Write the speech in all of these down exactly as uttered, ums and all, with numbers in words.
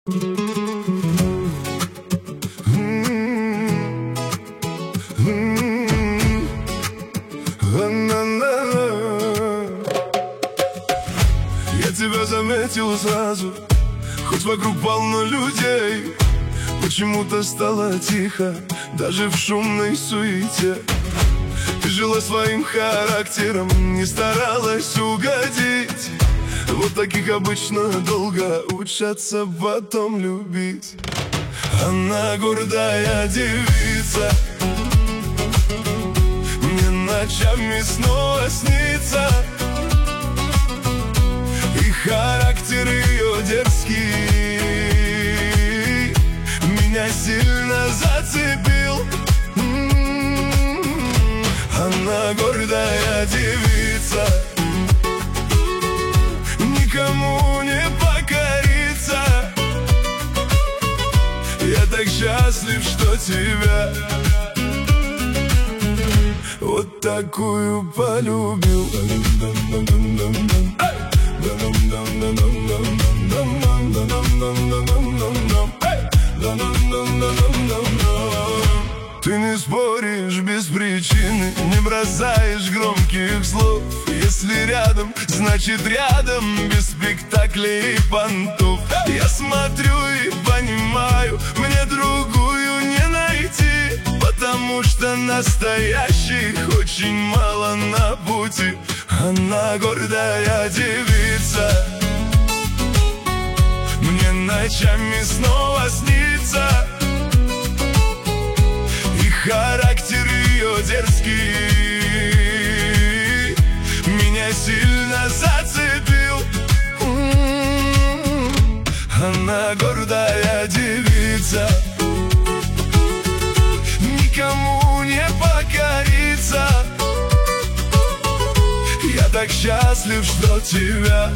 Я тебя заметил сразу, хоть вокруг полно людей. Почему-то стало тихо, даже в шумной суете. Ты жила своим характером, не старалась угодить. Вот таких обычно долго учатся потом любить. Она гордая девица, мне ночами снова снится. И характер ее дерзкий меня сильно зацепил. Она гордая девица, никому не покорится. Я так счастлив, что тебя вот такую полюбил. Ты не споришь без причины, не бросаешь громких слов. Если рядом, значит рядом, без спектаклей и понтов. Я смотрю и понимаю, мне другую не найти, потому что настоящих очень мало на пути. Она гордая девица, мне ночами снова снится. И характер ее дерзкий меня сильно зацепил. Она гордая девица, никому не покорится. Я так счастлив, что тебя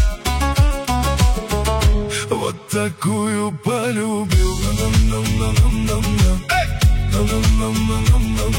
вот такую полюбил. Эй!